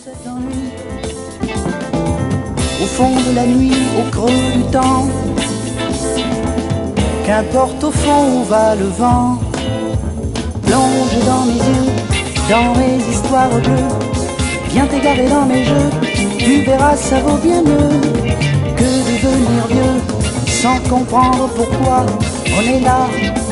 cet ennui. Au fond de la nuit, au creux du temps, qu'importe au fond où va le vent. Plonge dans mes yeux, dans mes histoires bleues, viens t'égarer dans mes jeux, tu verras ça vaut bien mieux que de devenir vieux sans comprendre pourquoi on est là